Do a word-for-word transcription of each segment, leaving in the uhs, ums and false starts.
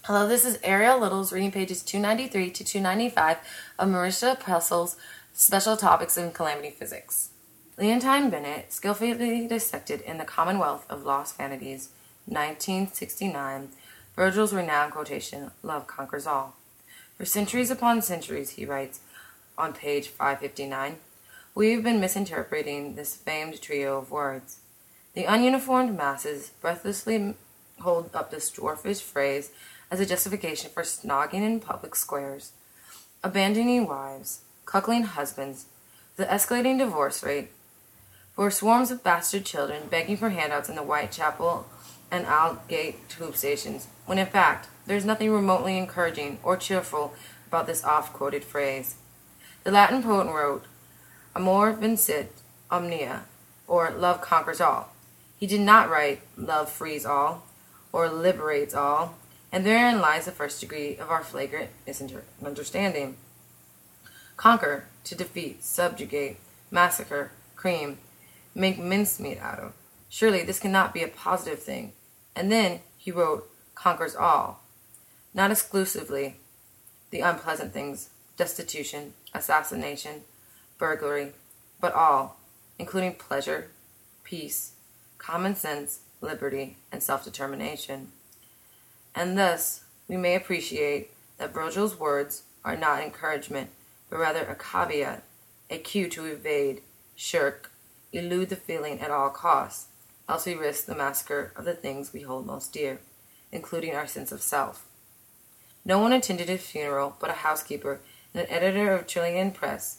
Hello, this is Ariel Littles reading pages two ninety-three to two ninety-five of Marisha Pressel's Special Topics in Calamity Physics. Leontine Bennett, skillfully dissected in the Commonwealth of Lost Vanities, nineteen sixty-nine, Virgil's renowned quotation, "Love conquers all." For centuries upon centuries, he writes on page five fifty-nine, we've been misinterpreting this famed trio of words. The ununiformed masses breathlessly hold up this dwarfish phrase as a justification for snogging in public squares, abandoning wives, cuckling husbands, the escalating divorce rate, for swarms of bastard children begging for handouts in the Whitechapel and Aldgate tube stations, when in fact there is nothing remotely encouraging or cheerful about this oft-quoted phrase. The Latin poet wrote, Amor vincit omnia, or love conquers all. He did not write, love frees all, or liberates all, and therein lies the first degree of our flagrant misunderstanding. Conquer, to defeat, subjugate, massacre, cream, make mincemeat out of. Surely this cannot be a positive thing. And then he wrote, conquers all. Not exclusively the unpleasant things, destitution, assassination, burglary, but all, including pleasure, peace, common sense, liberty, and self-determination. And thus, we may appreciate that Virgil's words are not encouragement, but rather a caveat, a cue to evade, shirk, elude the feeling at all costs, else we risk the massacre of the things we hold most dear, including our sense of self. No one attended his funeral but a housekeeper and an editor of Chilean press.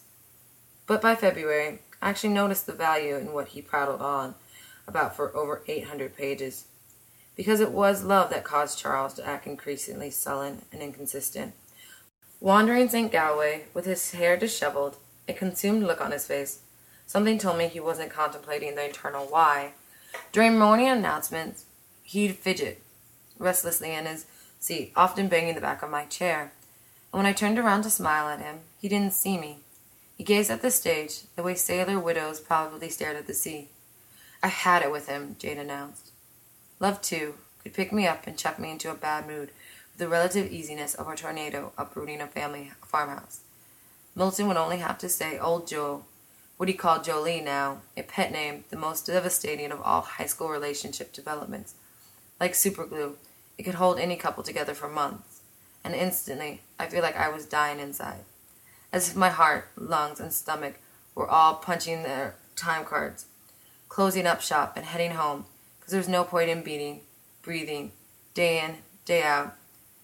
But by February, I actually noticed the value in what he prattled on about for over eight hundred pages. Because it was love that caused Charles to act increasingly sullen and inconsistent. Wandering Saint Galway, with his hair disheveled, a consumed look on his face, something told me he wasn't contemplating the eternal why. During morning announcements, he'd fidget restlessly in his seat, often banging the back of my chair. And when I turned around to smile at him, he didn't see me. He gazed at the stage, the way sailor widows probably stared at the sea. I had it with him, Jade announced. Love, too, could pick me up and chuck me into a bad mood with the relative easiness of a tornado uprooting a family farmhouse. Milton would only have to say Old Joe, what he called Jolie now, a pet name, the most devastating of all high school relationship developments. Like superglue, it could hold any couple together for months, and instantly I feel like I was dying inside, as if my heart, lungs, and stomach were all punching their time cards, closing up shop and heading home, because there's no point in beating, breathing, day in, day out,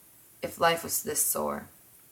if life was this sore.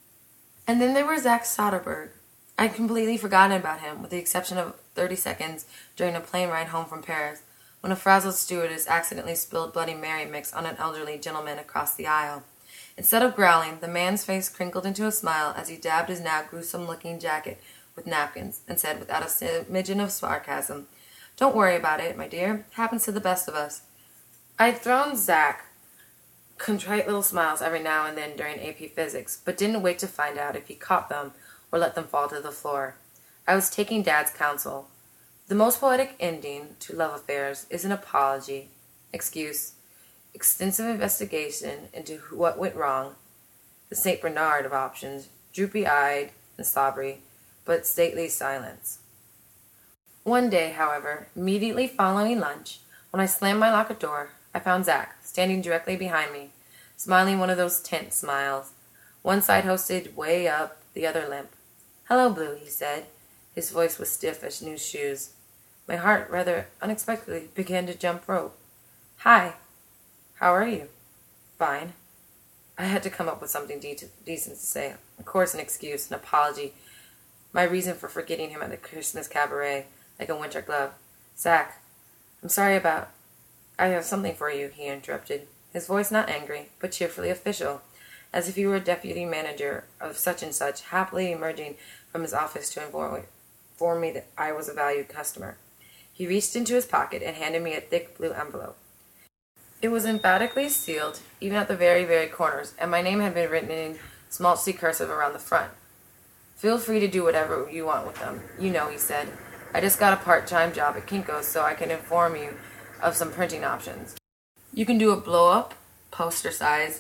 And then there was Zach Soderberg. I'd completely forgotten about him, with the exception of thirty seconds during a plane ride home from Paris, when a frazzled stewardess accidentally spilled Bloody Mary mix on an elderly gentleman across the aisle. Instead of growling, the man's face crinkled into a smile as he dabbed his now gruesome-looking jacket with napkins, and said without a smidgen of sarcasm, Don't worry about it, my dear. It happens to the best of us. I'd thrown Zach contrite little smiles every now and then during A P Physics, but didn't wait to find out if he caught them or let them fall to the floor. I was taking Dad's counsel. The most poetic ending to love affairs is an apology, excuse, extensive investigation into what went wrong, the Saint Bernard of options, droopy-eyed and slobbery, but stately silence. One day, however, immediately following lunch, when I slammed my locker door, I found Zach standing directly behind me, smiling one of those tense smiles. One side hosted way up, the other limp. Hello, Blue, he said. His voice was stiff as new shoes. My heart, rather unexpectedly, began to jump rope. Hi. How are you? Fine. I had to come up with something de- decent to say. Of course, an excuse, an apology. My reason for forgetting him at the Christmas cabaret, like a winter glove. Zach, I'm sorry about... I have something for you, he interrupted, his voice not angry, but cheerfully official, as if he were a deputy manager of such and such, happily emerging from his office to inform, inform me that I was a valued customer. He reached into his pocket and handed me a thick blue envelope. It was emphatically sealed, even at the very, very corners, and my name had been written in small C cursive around the front. Feel free to do whatever you want with them. You know, he said. I just got a part-time job at Kinko's, so I can inform you of some printing options. You can do a blow-up, poster size,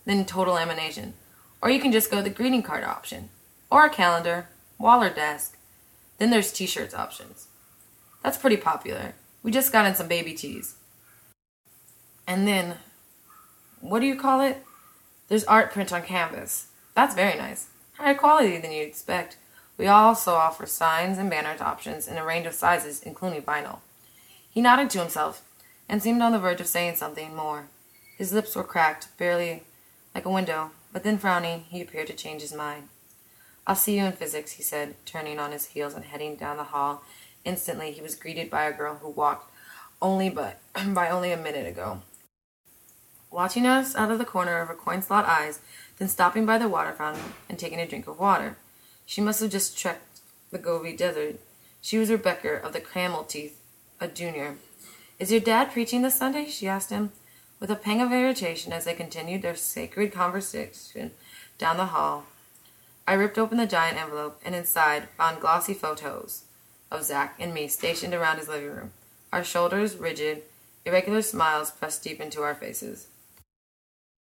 then total lamination. Or you can just go the greeting card option. Or a calendar, wall or desk. Then there's t-shirts options. That's pretty popular. We just got in some baby tees. And then, what do you call it? There's art print on canvas. That's very nice. Higher quality than you'd expect. We also offer signs and banners options in a range of sizes, including vinyl. He nodded to himself and seemed on the verge of saying something more. His lips were cracked, barely like a window, but then frowning, he appeared to change his mind. I'll see you in physics, he said, turning on his heels and heading down the hall. Instantly, he was greeted by a girl who walked only but by only a minute ago. Watching us out of the corner of her coin-slot eyes, then stopping by the water fountain and taking a drink of water. She must have just trekked the Gobi Desert. She was Rebecca of the Camel Teeth, a junior. Is your dad preaching this Sunday? She asked him, with a pang of irritation as they continued their sacred conversation down the hall. I ripped open the giant envelope and inside found glossy photos of Zach and me stationed around his living room, our shoulders rigid, irregular smiles pressed deep into our faces.